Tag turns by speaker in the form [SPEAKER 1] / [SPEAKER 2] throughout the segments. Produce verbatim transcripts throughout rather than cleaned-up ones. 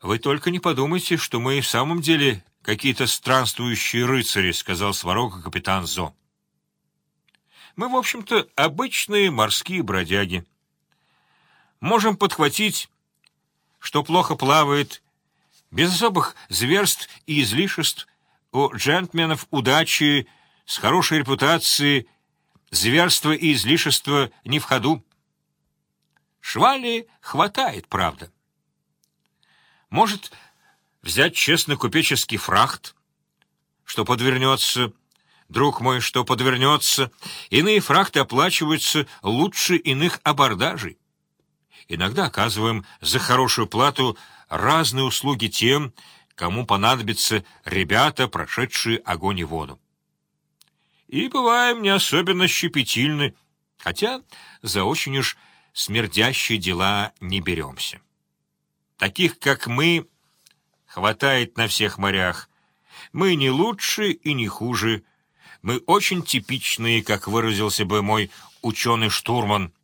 [SPEAKER 1] «Вы только не подумайте, что мы в самом деле какие-то странствующие рыцари», — сказал Сварог и капитан Зо. «Мы, в общем-то, обычные морские бродяги. Можем подхватить, что плохо плавает, без особых зверств и излишеств. У джентльменов удачи, с хорошей репутацией, зверства и излишества не в ходу. Швали хватает, правда. Может, взять честный купеческий фрахт, что подвернется, друг мой, что подвернется. Иные фрахты оплачиваются лучше иных абордажей. Иногда оказываем за хорошую плату разные услуги тем, кому понадобятся ребята, прошедшие огонь и воду. И бываем не особенно щепетильны, хотя за очень уж смердящие дела не беремся. Таких, как мы, хватает на всех морях. Мы не лучше и не хуже. Мы очень типичные, как выразился бы мой ученый-штурман.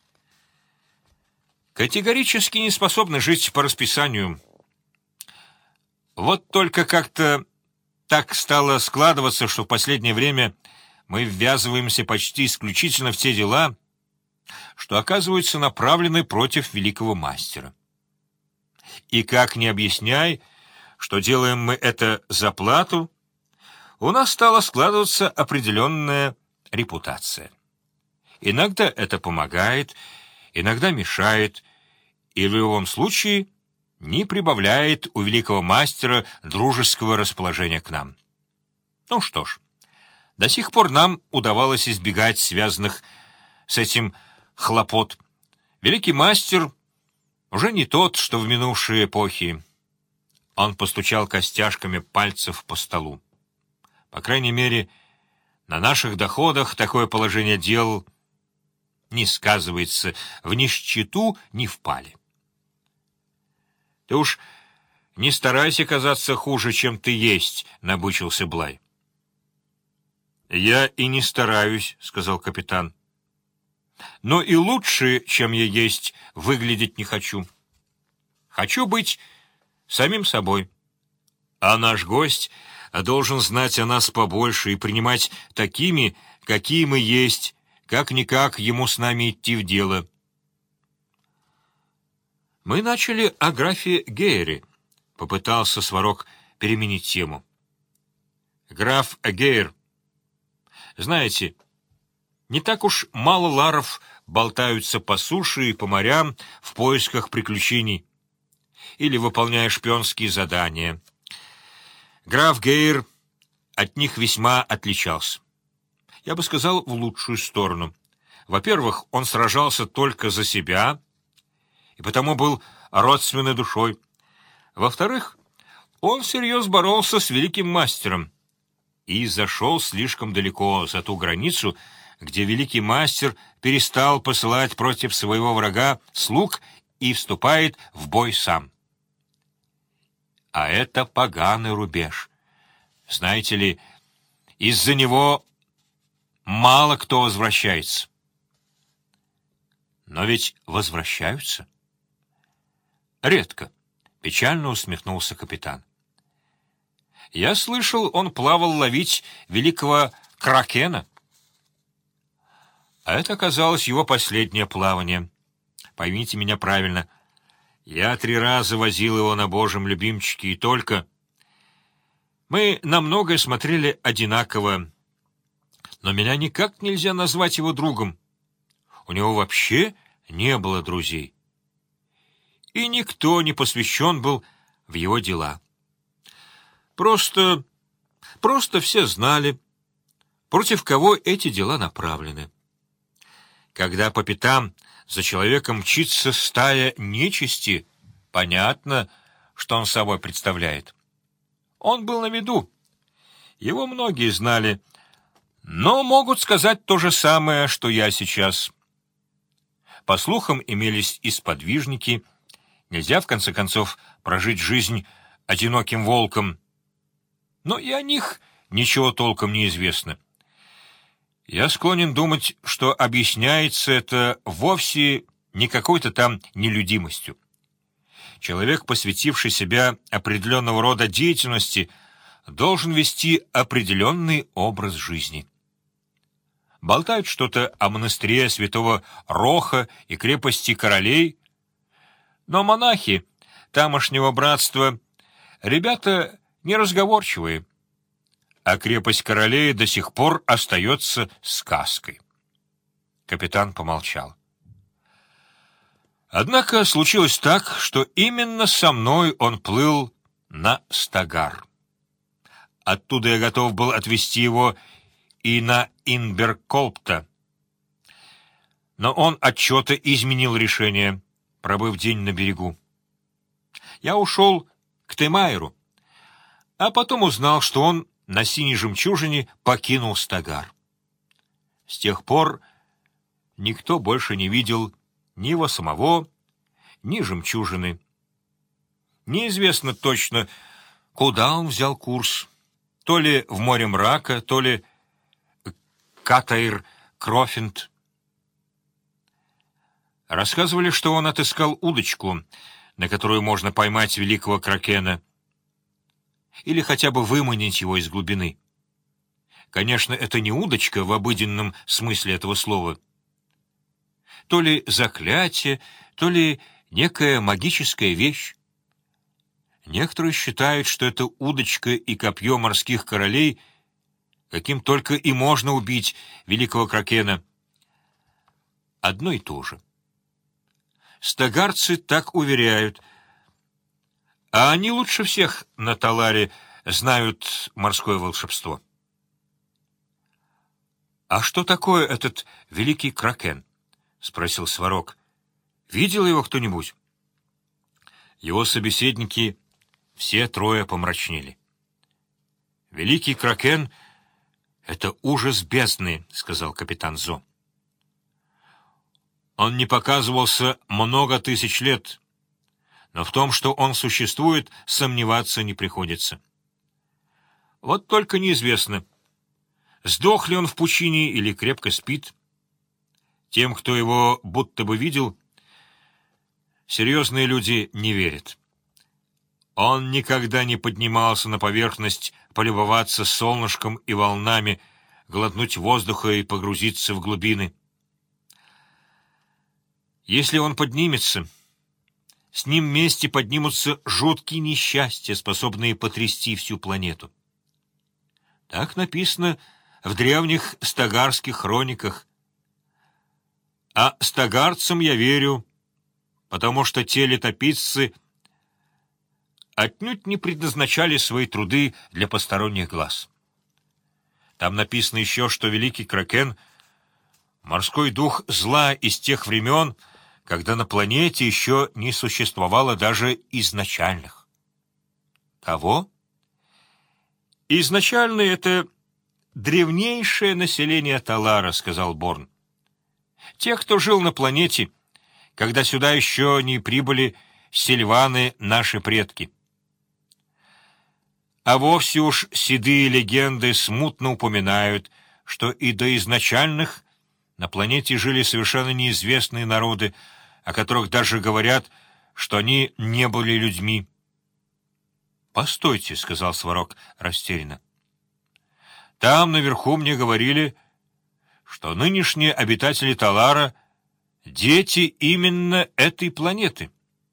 [SPEAKER 1] Категорически не способны жить по расписанию. Вот только как-то так стало складываться, что в последнее время мы ввязываемся почти исключительно в те дела, что оказываются направлены против великого мастера. И как ни объясняй, что делаем мы это за плату, у нас стала складываться определенная репутация. Иногда это помогает, иногда мешает, и в любом случае не прибавляет у великого мастера дружеского расположения к нам. Ну что ж, до сих пор нам удавалось избегать связанных с этим хлопот. Великий мастер уже не тот, что в минувшие эпохи. Он постучал костяшками пальцев по столу. По крайней мере, на наших доходах такое положение дел не сказывается, в нищету не впали. «Ты уж не старайся казаться хуже, чем ты есть», — набычился Блай. «Я и не стараюсь», — сказал капитан. «Но и лучше, чем я есть, выглядеть не хочу. Хочу быть самим собой. А наш гость должен знать о нас побольше и принимать такими, какие мы есть, как-никак ему с нами идти в дело». «Мы начали о графе Гейре», — попытался Сварог переменить тему. «Граф Гейр. Знаете, не так уж мало ларов болтаются по суше и по морям в поисках приключений или выполняя шпионские задания. Граф Гейр от них весьма отличался. Я бы сказал, в лучшую сторону. Во-первых, он сражался только за себя, и потому был родственной душой. Во-вторых, он всерьез боролся с великим мастером и зашел слишком далеко за ту границу, где великий мастер перестал посылать против своего врага слуг и вступает в бой сам. А это поганый рубеж. Знаете ли, из-за него мало кто возвращается. Но ведь возвращаются. Редко, — печально усмехнулся капитан. Я слышал, он плавал ловить великого кракена. А это оказалось его последнее плавание. Поймите меня правильно. Я три раза возил его на божьем любимчике, и только... Мы на многое смотрели одинаково, но меня никак нельзя назвать его другом. У него вообще не было друзей. И никто не посвящен был в его дела. Просто, просто все знали, против кого эти дела направлены. Когда по пятам за человеком мчится стая нечисти, понятно, что он собой представляет. Он был на виду. Его многие знали, но могут сказать то же самое, что я сейчас. По слухам, имелись и сподвижники. Нельзя, в конце концов, прожить жизнь одиноким волком. Но и о них ничего толком не известно. Я склонен думать, что объясняется это вовсе не какой-то там нелюдимостью. человек, посвятивший себя определенного рода деятельности, должен вести определенный образ жизни. Болтают что-то о монастыре святого Роха и крепости Королей, но монахи тамошнего братства ребята неразговорчивые, а крепость Королей до сих пор остается сказкой. Капитан помолчал. Однако случилось так, что именно со мной он плыл на Стагар. Оттуда я готов был отвезти его и на Инберколпта. Но он отчета изменил решение, пробыв день на берегу. Я ушел к Темайру, а потом узнал, что он на синей жемчужине покинул Стагар. С тех пор никто больше не видел ни его самого, ни жемчужины. Неизвестно точно, куда он взял курс, то ли в море мрака, то ли Катаир-Крофинд. Рассказывали, что он отыскал удочку, на которую можно поймать великого кракена, или хотя бы выманить его из глубины. Конечно, это не удочка в обыденном смысле этого слова. То ли заклятие, то ли некая магическая вещь. Некоторые считают, что это удочка и копье морских королей, каким только и можно убить великого кракена. Одно и то же. Стагарцы так уверяют, а они лучше всех на Таларе знают морское волшебство. — А что такое этот великий кракен? — спросил Сварог. — Видел его кто-нибудь? Его собеседники все трое помрачнели. — Великий кракен — это ужас бездны, — сказал капитан Зо. Он не показывался много тысяч лет, но в том, что он существует, сомневаться не приходится. Вот только неизвестно, сдох ли он в пучине или крепко спит. Тем, кто его будто бы видел, серьезные люди не верят. Он никогда не поднимался на поверхность полюбоваться солнышком и волнами, глотнуть воздуха и погрузиться в глубины. Если он поднимется, с ним вместе поднимутся жуткие несчастья, способные потрясти всю планету. Так написано в древних стагарских хрониках. А стагарцам я верю, потому что те летописцы отнюдь не предназначали свои труды для посторонних глаз. Там написано еще, что великий кракен — морской дух зла из тех времен, когда на планете еще не существовало даже изначальных. Кого? Изначальное — это древнейшее население Талара, — сказал Борн. Те, кто жил на планете, когда сюда еще не прибыли сильваны, наши предки. А вовсе уж седые легенды смутно упоминают, что и до изначальных на планете жили совершенно неизвестные народы, о которых даже говорят, что они не были людьми. — Постойте, — сказал Сварог растерянно. — Там наверху мне говорили, что нынешние обитатели Талара — дети именно этой планеты.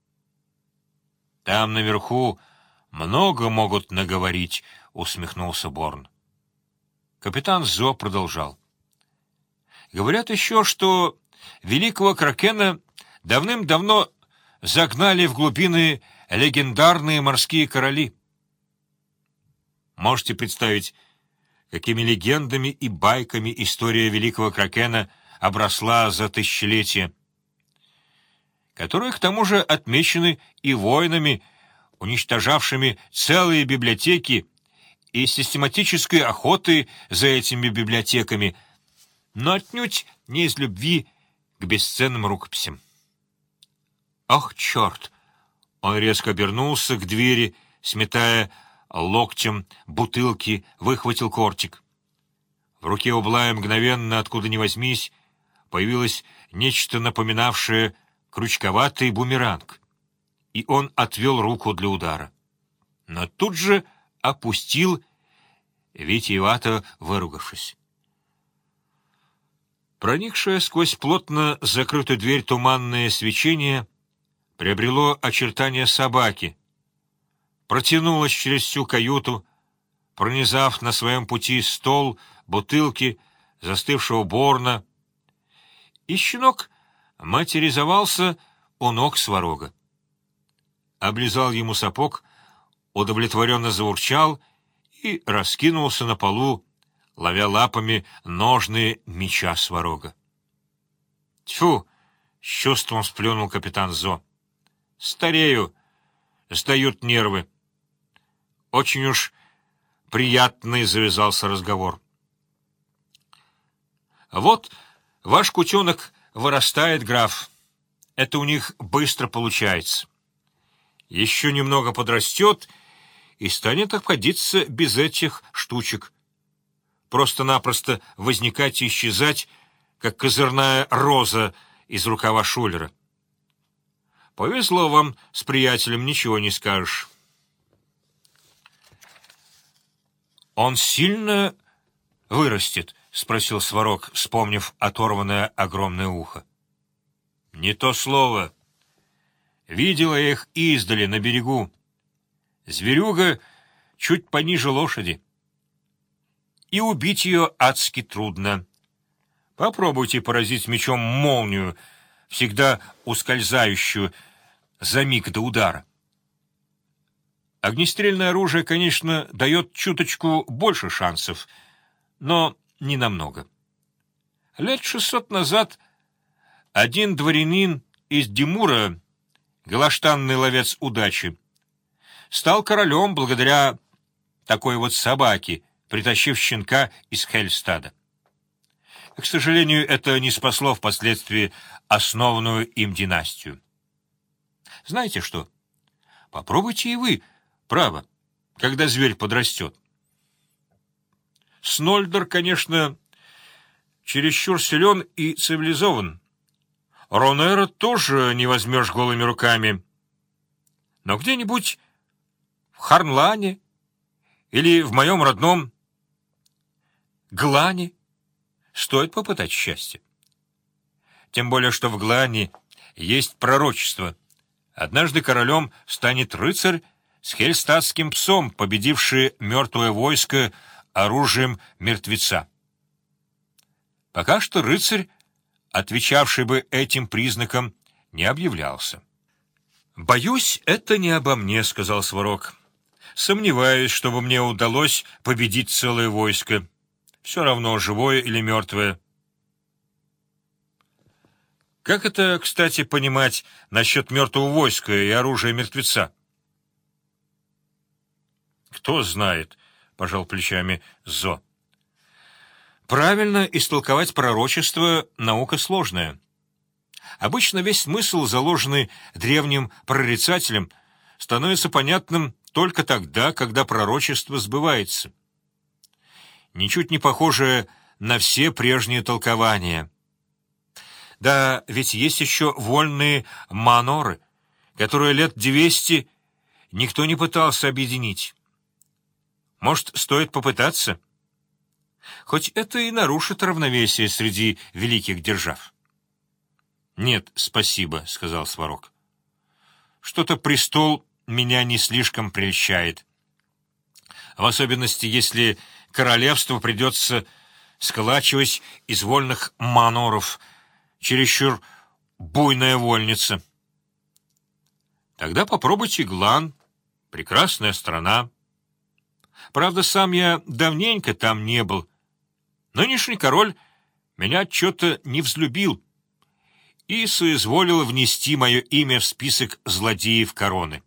[SPEAKER 1] — Там наверху много могут наговорить, — усмехнулся Борн. Капитан Зо продолжал. Говорят еще, что великого кракена давным-давно загнали в глубины легендарные морские короли. Можете представить, какими легендами и байками история великого кракена обросла за тысячелетия, которые, к тому же, отмечены и войнами, уничтожавшими целые библиотеки, и систематической охотой за этими библиотеками, но отнюдь не из любви к бесценным рукописям. «Ах, черт!» Он резко обернулся к двери, сметая локтем бутылки, выхватил кортик. В руке у Блая мгновенно, откуда ни возьмись, появилось нечто напоминавшее крючковатый бумеранг. и он отвел руку для удара. Но тут же опустил, витиевато выругавшись. Проникшее сквозь плотно закрытую дверь туманное свечение приобрело очертания собаки, протянулось через всю каюту, пронизав на своем пути стол, бутылки, застывшего Борна, и щенок материализовался у ног Сварога. Облизал ему сапог, удовлетворенно заурчал и раскинулся на полу, ловя лапами ножные меча Сварога. «Тьфу!» — с чувством сплюнул капитан Зо. «Старею, сдают нервы». Очень уж приятный завязался разговор. «Вот ваш кутенок вырастает, граф. Это у них быстро получается. Еще немного подрастет и станет обходиться без этих штучек. Просто-напросто возникать и исчезать, как козырная роза из рукава шулера. Повезло вам с приятелем, ничего не скажешь». «Он сильно вырастет?» — спросил Сварог, вспомнив оторванное огромное ухо. «Не то слово. Видела я их издали, на берегу. Зверюга чуть пониже лошади. И убить ее адски трудно. Попробуйте поразить мечом молнию, всегда ускользающую за миг до удара. Огнестрельное оружие, конечно, дает чуточку больше шансов, но не намного. Лет шестьсот назад один дворянин из Димура, галаштанный ловец удачи, стал королем благодаря такой вот собаке, притащив щенка из Хельстада. К сожалению, это не спасло впоследствии основанную им династию. Знаете что? Попробуйте и вы, право, когда зверь подрастет. Снольдер, конечно, чересчур силен и цивилизован. Ронера тоже не возьмешь голыми руками. Но где-нибудь в Харнлане или в моем родном Глане стоит попытать счастье. Тем более, что в Глане есть пророчество. Однажды королем станет рыцарь с хельстадским псом, победивший мертвое войско оружием мертвеца. Пока что рыцарь, отвечавший бы этим признакам, не объявлялся. «Боюсь, это не обо мне», — сказал Сварог. «Сомневаюсь, чтобы мне удалось победить целое войско. Все равно, живое или мертвое». «Как это, кстати, понимать насчет мертвого войска и оружия мертвеца?» «Кто знает», — пожал плечами Зо. «Правильно истолковать пророчество — наука сложная. Обычно весь смысл, заложенный древним прорицателем, становится понятным только тогда, когда пророчество сбывается. Ничуть не похоже на все прежние толкования. Да, ведь есть еще вольные маноры, которые лет двести никто не пытался объединить. Может, стоит попытаться? Хоть это и нарушит равновесие среди великих держав». «Нет, спасибо», — сказал Сварог. «Что-то престол меня не слишком прельщает. В особенности, если королевство придется сколачивать из вольных маноров, чересчур буйная вольница. Тогда попробуйте Глан, прекрасная страна. Правда, сам я давненько там не был. Нынешний король меня что-то не взлюбил и соизволил внести мое имя в список злодеев короны.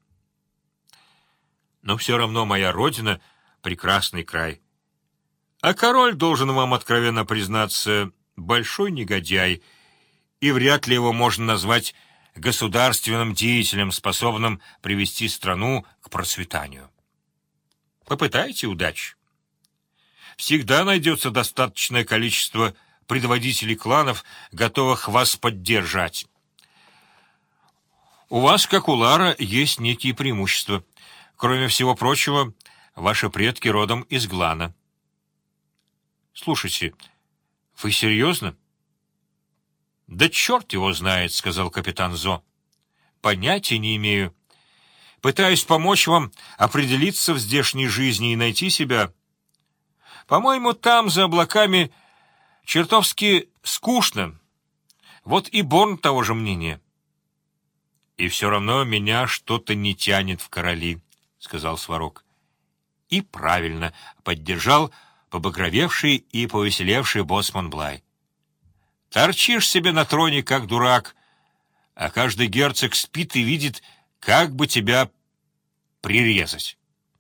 [SPEAKER 1] Но все равно моя родина — прекрасный край. А король, должен вам откровенно признаться, большой негодяй, и вряд ли его можно назвать государственным деятелем, способным привести страну к процветанию. Попытайте удачи. Всегда найдется достаточное количество предводителей кланов, готовых вас поддержать. У вас, как у Лара, есть некие преимущества. Кроме всего прочего, ваши предки родом из Глана. Слушайте, вы серьезно? Да черт его знает, сказал капитан Зо. Понятия не имею. Пытаюсь помочь вам определиться в здешней жизни и найти себя. По-моему, там, за облаками, чертовски скучно. Вот и Борн того же мнения. И все равно меня что-то не тянет в короли, сказал Сварог. И правильно, поддержал побагровевший и повеселевший боцман Блай. Торчишь себе на троне, как дурак, а каждый герцог спит и видит, как бы тебя прирезать.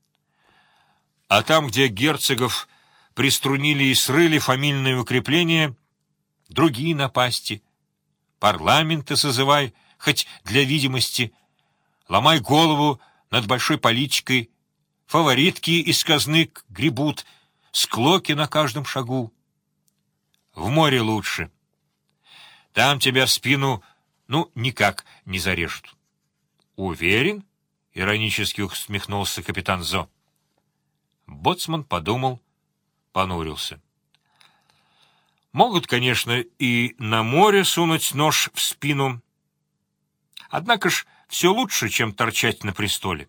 [SPEAKER 1] А там, где герцогов приструнили и срыли фамильные укрепления, другие напасти. Парламенты созывай, хоть для видимости, ломай голову над большой политикой, фаворитки из казны гребут, склоки на каждом шагу. В море лучше. Там тебя в спину, ну, никак не зарежут. Уверен? — иронически усмехнулся капитан Зо. Боцман подумал, понурился. Могут, конечно, и на море сунуть нож в спину. Однако ж все лучше, чем торчать на престоле.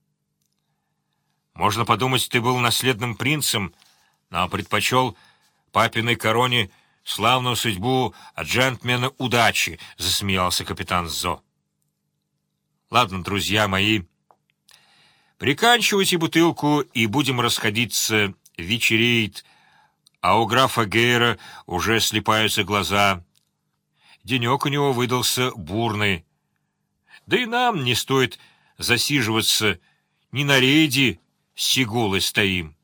[SPEAKER 1] Можно подумать, ты был наследным принцем, но предпочел папиной короне славную судьбу джентльмена удачи, — засмеялся капитан Зо. Ладно, друзья мои, приканчивайте бутылку и будем расходиться. Вечереет, а у графа Гейра уже слипаются глаза. Денек у него выдался бурный. Да и нам не стоит засиживаться, ни на рейде с Сигулой стоим.